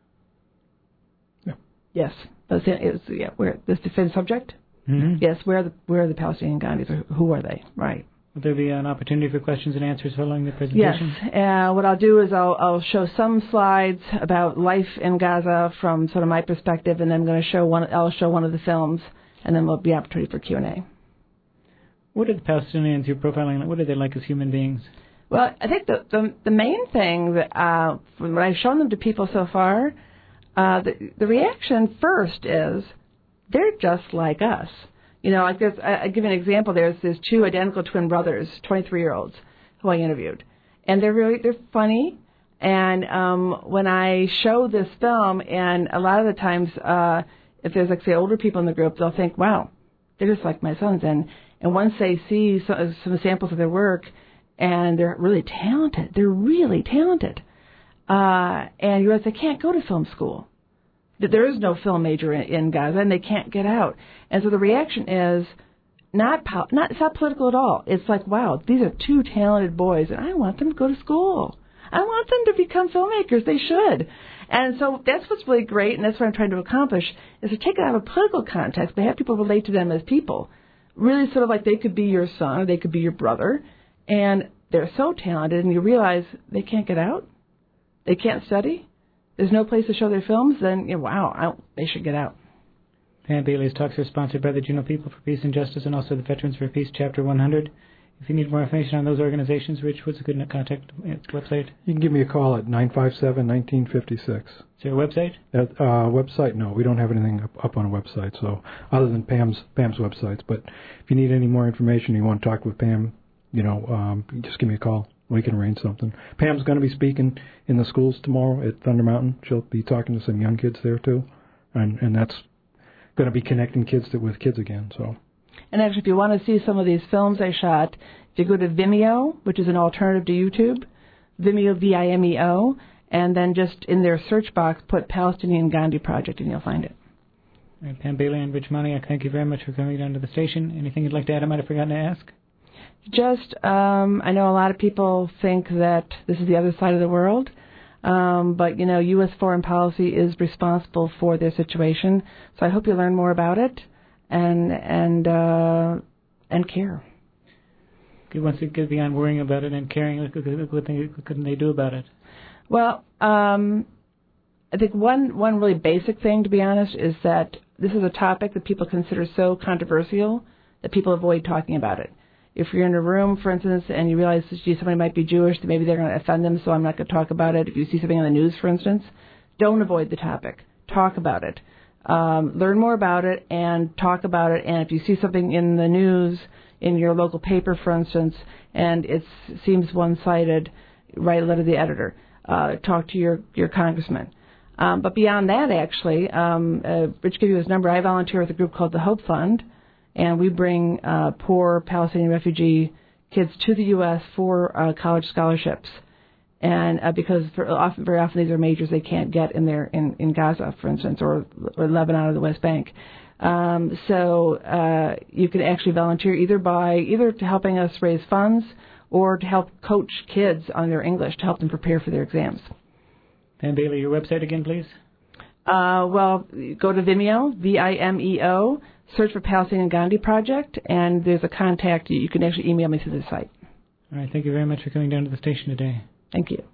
Yes. Where this defense subject? Mm-hmm. Yes. Where are the Palestinian Gandhis? Who are they? Right. Will there be an opportunity for questions and answers following the presentation? Yes. What I'll do is I'll show some slides about life in Gaza from sort of my perspective, and then I'll show one of the films, and then there'll be opportunity for Q&A. What are the Palestinians you're profiling? What are they like as human beings? Well, I think the main thing that when I've shown them to people so far, the reaction first is they're just like us. I give an example. There's 2 identical twin brothers, 23-year-olds, who I interviewed, and they're funny. And when I show this film, and a lot of the times, if there's say older people in the group, they'll think, "Wow, they're just like my sons." And once they see some samples of their work, and they're really talented, and you realize they can't go to film school. There is no film major in Gaza, and they can't get out. And so the reaction is it's not political at all. It's like, wow, these are 2 talented boys, and I want them to go to school. I want them to become filmmakers. They should. And so that's what's really great, and that's what I'm trying to accomplish, is to take it out of a political context, but have people relate to them as people. Really sort of like they could be your son, or they could be your brother, and they're so talented, and you realize they can't get out. They can't study. There's no place to show their films, then, they should get out. Pam Bailey's talks are sponsored by the Juneau People for Peace and Justice and also the Veterans for Peace Chapter 100. If you need more information on those organizations, Rich, what's a good contact website? You can give me a call at 957-1956. Is there a website? Website? No, we don't have anything up on a website, so other than Pam's websites. But if you need any more information, you want to talk with Pam, just give me a call. We can arrange something. Pam's going to be speaking in the schools tomorrow at Thunder Mountain. She'll be talking to some young kids there too, and that's going to be connecting kids with kids again. So. And actually, if you want to see some of these films I shot, if you go to Vimeo, which is an alternative to YouTube, Vimeo, Vimeo, and then just in their search box put Palestinian Gandhi Project, and you'll find it. All right, Pam Bailey and Rich Moniak, thank you very much for coming down to the station. Anything you'd like to add I might have forgotten to ask? Just, I know a lot of people think that this is the other side of the world, but, U.S. foreign policy is responsible for their situation. So I hope you learn more about it and care. Okay, once you get beyond worrying about it and caring, what can they do about it? Well, I think one really basic thing, to be honest, is that this is a topic that people consider so controversial that people avoid talking about it. If you're in a room, for instance, and you realize that somebody might be Jewish, that maybe they're going to offend them, so I'm not going to talk about it. If you see something on the news, for instance, don't avoid the topic. Talk about it. Learn more about it and talk about it. And if you see something in the news, in your local paper, for instance, and it seems one-sided, write a letter to the editor. Talk to your congressman. But beyond that, actually, Rich gave you his number. I volunteer with a group called the Hope Fund, and we bring poor Palestinian refugee kids to the U.S. for college scholarships. And because very often these are majors they can't get in Gaza, for instance, or Lebanon or the West Bank. So you can actually volunteer either to helping us raise funds or to help coach kids on their English to help them prepare for their exams. Pam Bailey, your website again, please? Well, go to Vimeo, Vimeo, search for Palestinian Gandhi Project, and there's a contact. You can actually email me through the site. All right, thank you very much for coming down to the station today. Thank you.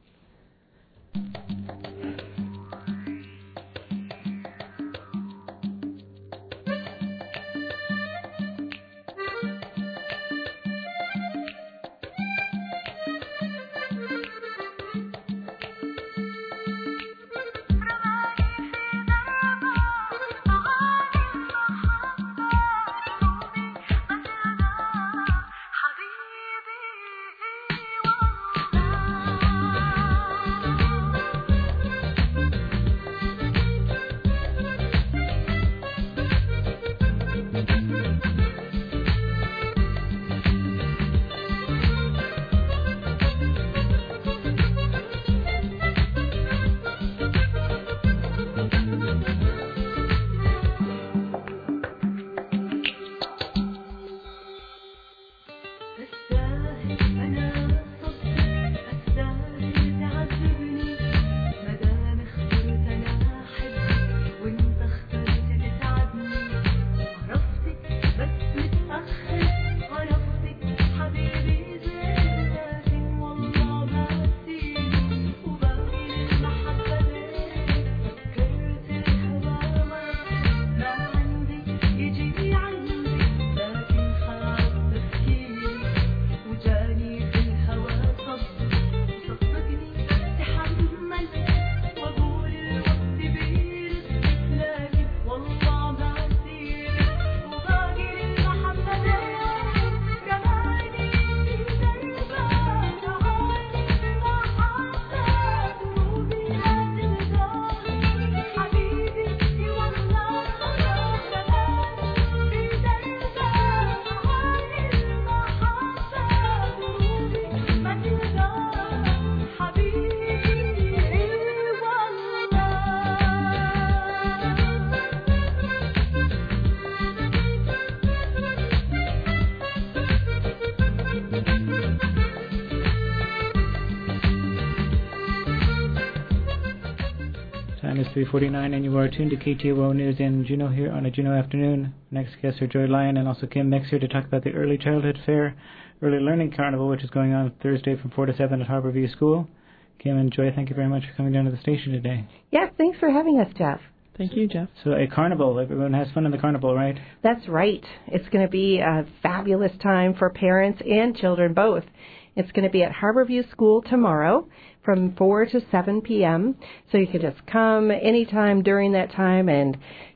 Time is 3:49, and you are tuned to KTOO News in Juneau here on a Juneau afternoon. Next guests are Joy Lyon and also Kim Mex here to talk about the Early Childhood Fair, Early Learning Carnival, which is going on Thursday from 4 to 7 at Harborview School. Kim and Joy, thank you very much for coming down to the station today. Yes, thanks for having us, Jeff. Thank you, Jeff. So a carnival, everyone has fun in the carnival, right? That's right. It's going to be a fabulous time for parents and children both. It's going to be at Harborview School tomorrow from 4 to 7 p.m. So you can just come anytime during that time and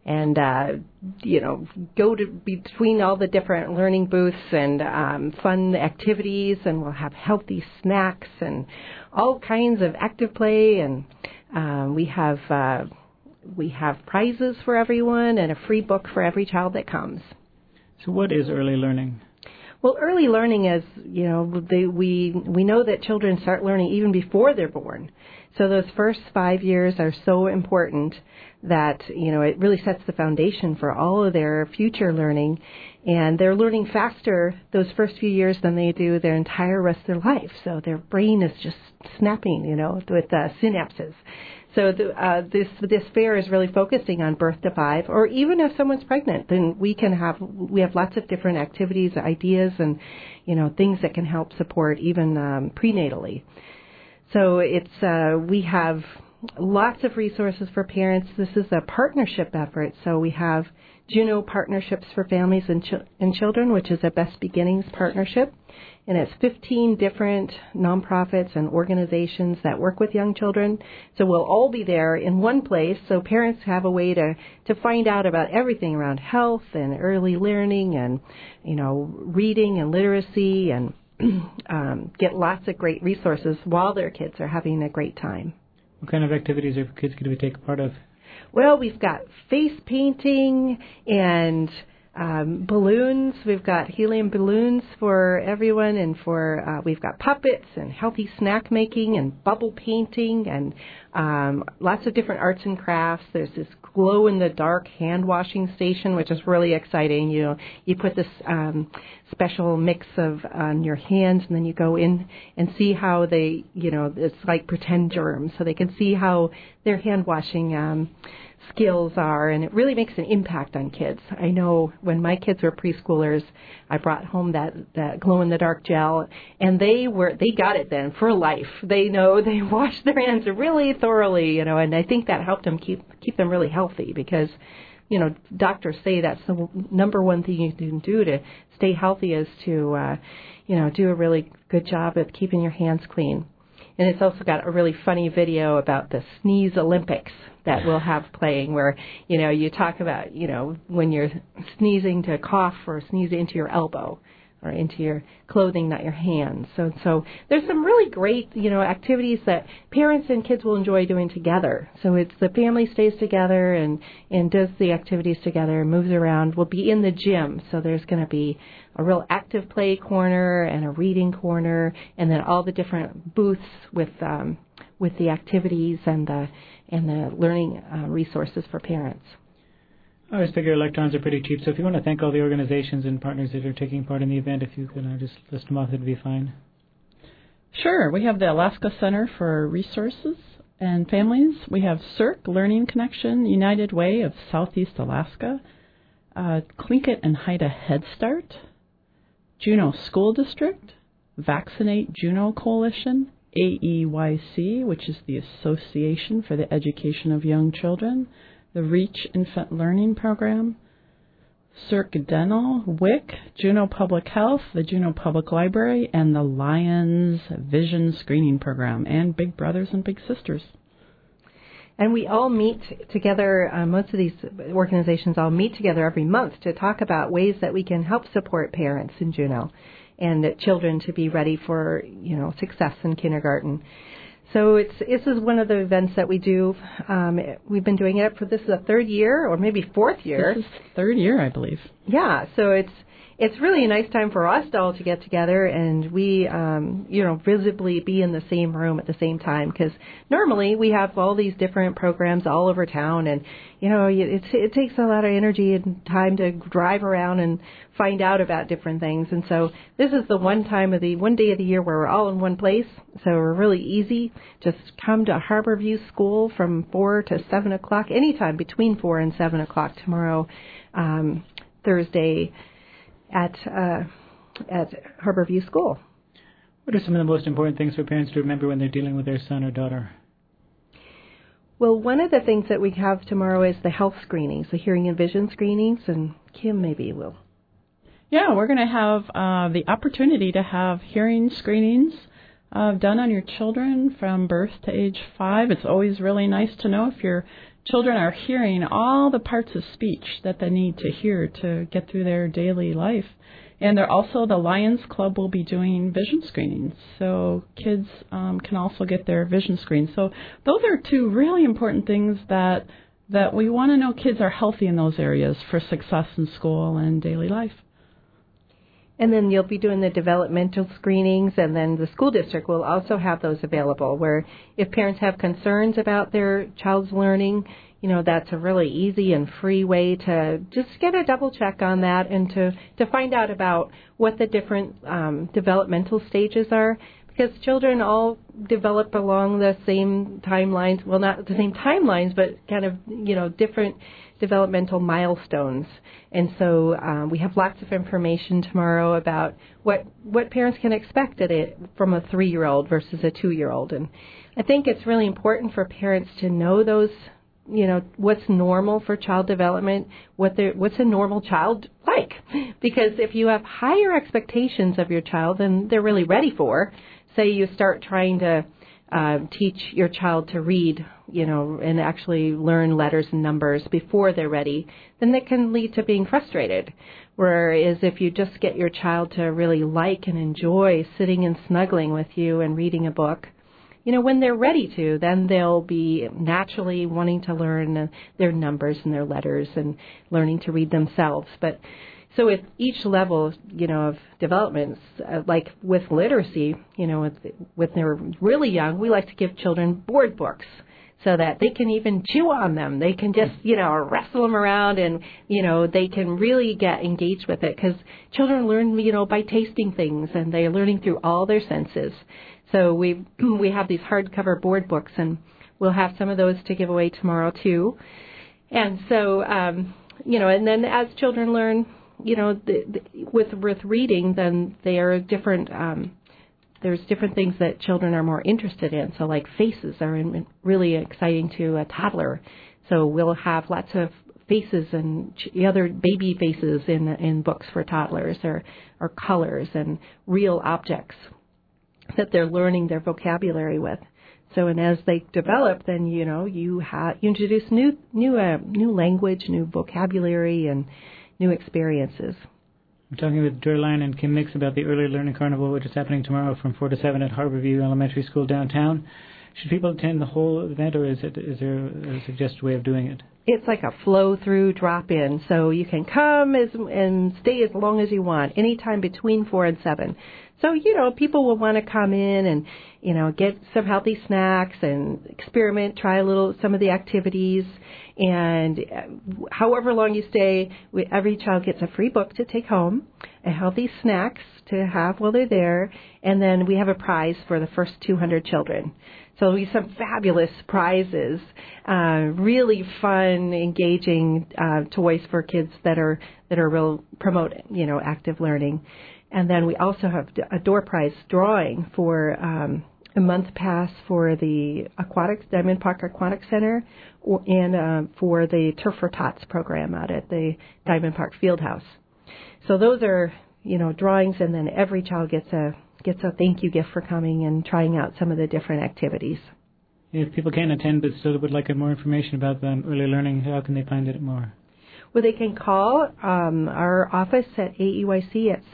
go to between all the different learning booths and fun activities, and we'll have healthy snacks and all kinds of active play, and we have prizes for everyone and a free book for every child that comes. So what is early learning? Well, early learning is, we know that children start learning even before they're born. So those first 5 years are so important that, it really sets the foundation for all of their future learning. And they're learning faster those first few years than they do their entire rest of their life. So their brain is just snapping, with synapses. So this fair is really focusing on birth to 5, or even if someone's pregnant, then we have lots of different activities, ideas, and things that can help support even prenatally. So we have lots of resources for parents. This is a partnership effort. So we have Juneau Partnerships for Families and Children, which is a Best Beginnings partnership. And it's 15 different nonprofits and organizations that work with young children. So we'll all be there in one place, so parents have a way to find out about everything around health and early learning and, reading and literacy, and get lots of great resources while their kids are having a great time. What kind of activities are kids going to take part of? Well, we've got face painting and balloons. We've got helium balloons for everyone, and we've got puppets and healthy snack making and bubble painting and lots of different arts and crafts. There's this glow-in-the-dark hand washing station, which is really exciting. You put this special mix on your hands, and then you go in and see how they, it's like pretend germs, so they can see how their hand washing skills are, and it really makes an impact on kids. I know when my kids were preschoolers, I brought home that glow-in-the-dark gel, and they got it then for life. They washed their hands really thoroughly, and I think that helped them keep them really healthy, because doctors say that's the number one thing you can do to stay healthy is to do a really good job of keeping your hands clean. And it's also got a really funny video about the Sneeze Olympics that we'll have playing, where, you talk about, when you're sneezing to cough or sneeze into your elbow or into your clothing, not your hands. So there's some really great, activities that parents and kids will enjoy doing together. So it's the family stays together and does the activities together, moves around. We'll be in the gym, so there's going to be a real active play corner and a reading corner, and then all the different booths with the activities and the learning resources for parents. I always figure electrons are pretty cheap, so if you want to thank all the organizations and partners that are taking part in the event, if you could just list them off, that'd be fine. Sure. We have the Alaska Center for Resources and Families. We have CIRC, Learning Connection, United Way of Southeast Alaska, Tlingit and Haida Head Start, Juneau School District, Vaccinate Juneau Coalition, AEYC, which is the Association for the Education of Young Children, the REACH Infant Learning Program, CIRC Dental, WIC, Juneau Public Health, the Juneau Public Library, and the Lions Vision Screening Program, and Big Brothers and Big Sisters. And we all meet together, most of these organizations all meet together every month to talk about ways that we can help support parents in Juneau and children to be ready for, success in kindergarten. So this is one of the events that we do. We've been doing it this is the third year or maybe fourth year. This is third year, I believe. Yeah, so it's really a nice time for us all to get together and we, visibly be in the same room at the same time, because normally we have all these different programs all over town, and it takes a lot of energy and time to drive around and find out about different things. And so this is the one day of the year where we're all in one place. So we're really easy. Just come to Harborview School from 4 to 7 o'clock, anytime between 4 and 7 o'clock tomorrow, Thursday, at Harborview School. What are some of the most important things for parents to remember when they're dealing with their son or daughter? Well, one of the things that we have tomorrow is the health screenings, the hearing and vision screenings, and Kim maybe will. Yeah, we're going to have the opportunity to have hearing screenings done on your children from birth to age 5. It's always really nice to know if your children are hearing all the parts of speech that they need to hear to get through their daily life. And the Lions Club will be doing vision screenings, so kids can also get their vision screened. So those are two really important things that we want to know kids are healthy in those areas for success in school and daily life. And then you'll be doing the developmental screenings, and then the school district will also have those available, where if parents have concerns about their child's learning, that's a really easy and free way to just get a double check on that and to find out about what the different developmental stages are. Because children all develop along the same timelines, well, not the same timelines, but kind of, different developmental milestones. And so we have lots of information tomorrow about what parents can expect from a 3-year-old versus a 2-year-old. And I think it's really important for parents to know those, what's normal for child development, what's a normal child like. Because if you have higher expectations of your child than they're really ready for, say you start trying to teach your child to read, and actually learn letters and numbers before they're ready, then that can lead to being frustrated. Whereas if you just get your child to really like and enjoy sitting and snuggling with you and reading a book, when they're ready to, then they'll be naturally wanting to learn their numbers and their letters and learning to read themselves. But so at each level, of developments, like with literacy, when they're really young, we like to give children board books so that they can even chew on them. They can just, wrestle them around and, they can really get engaged with it, because children learn, by tasting things, and they're learning through all their senses. So we have these hardcover board books, and we'll have some of those to give away tomorrow too. And so, and then as children learn, with reading, then there are different, there's different things that children are more interested in. So like faces are really exciting to a toddler. So we'll have lots of faces and other baby faces in books for toddlers, or colors and real objects that they're learning their vocabulary with. So, and as they develop, then you introduce new language, new vocabulary, and new experiences. I'm talking with Joy Lyon and Kim Mix about the Early Learning Carnival, which is happening tomorrow from 4 to 7 at Harborview Elementary School downtown. Should people attend the whole event, or is there a suggested way of doing it? It's like a flow-through drop-in, so you can come and stay as long as you want, anytime between 4 and 7. So, people will want to come in and, get some healthy snacks and experiment, try some of the activities. And however long you stay, every child gets a free book to take home, a healthy snacks to have while they're there, and then we have a prize for the first 200 children. So there'll be some fabulous prizes, really fun, engaging toys for kids that are real promote, active learning. And then we also have a door prize drawing for a month pass for the Diamond Park Aquatic Center, and for the Turf for Tots program out at the Diamond Park Fieldhouse. So those are, drawings, and then every child gets a thank you gift for coming and trying out some of the different activities. If people can't attend but still would like more information about the early learning, how can they find it more? Well, they can call our office at AEYC at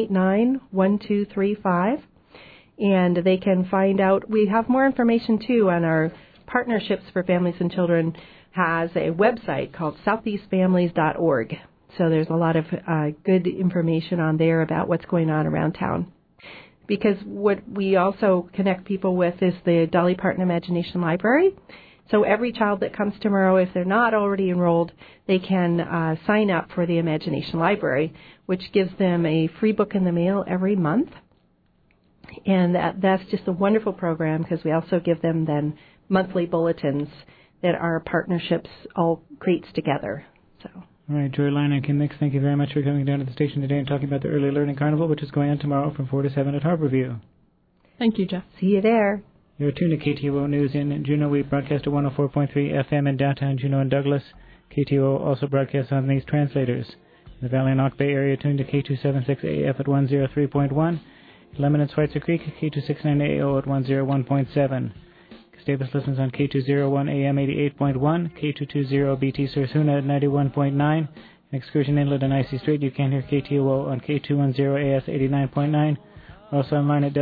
789-1235, and they can find out. We have more information, too, on our Partnerships for Families and Children has a website called southeastfamilies.org. So there's a lot of good information on there about what's going on around town. Because what we also connect people with is the Dolly Parton Imagination Library. So every child that comes tomorrow, if they're not already enrolled, they can sign up for the Imagination Library, which gives them a free book in the mail every month. And that's just a wonderful program, because we also give them then monthly bulletins that our partnerships all creates together. So. All right, Joy Lyon and Kim Mix, thank you very much for coming down to the station today and talking about the Early Learning Carnival, which is going on tomorrow from 4 to 7 at Harborview. Thank you, Jeff. See you there. You're tuned to KTOO News in Juneau. We broadcast at 104.3 FM in downtown Juneau and Douglas. KTOO also broadcasts on these translators. In the Valley and Ock Bay area, tuned to K276AF at 103.1. Lemon and Schweitzer Creek, K269AO at 101.7. Davis listens on K201 AM 88.1, K220BT Sursuna at 91.9, and Excursion Inlet and Icy Strait. You can hear KTOO on K210 AS 89.9. Also online at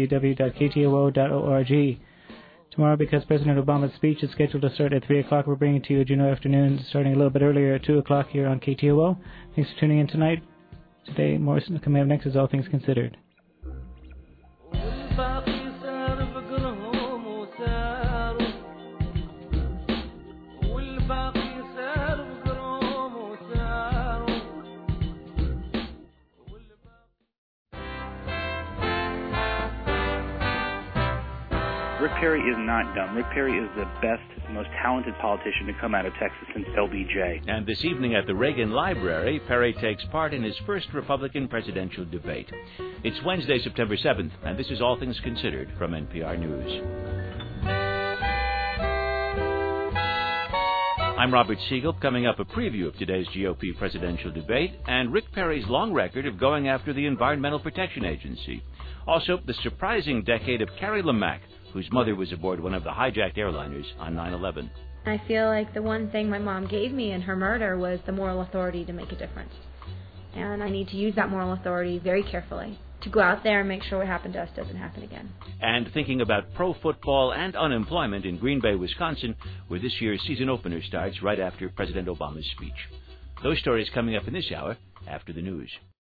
www.ktoo.org. Tomorrow, because President Obama's speech is scheduled to start at 3 o'clock, we're bringing to you Juneau Afternoon, starting a little bit earlier at 2 o'clock here on KTOO. Thanks for tuning in tonight. Today, more coming up next is All Things Considered. Rick Perry is not dumb. Rick Perry is the best, most talented politician to come out of Texas since LBJ. And this evening at the Reagan Library, Perry takes part in his first Republican presidential debate. It's Wednesday, September 7th, and this is All Things Considered from NPR News. I'm Robert Siegel. Coming up, a preview of today's GOP presidential debate and Rick Perry's long record of going after the Environmental Protection Agency. Also, the surprising decade of Carrie Lamack, whose mother was aboard one of the hijacked airliners on 9/11. I feel like the one thing my mom gave me in her murder was the moral authority to make a difference. And I need to use that moral authority very carefully to go out there and make sure what happened to us doesn't happen again. And thinking about pro football and unemployment in Green Bay, Wisconsin, where this year's season opener starts right after President Obama's speech. Those stories coming up in this hour after the news.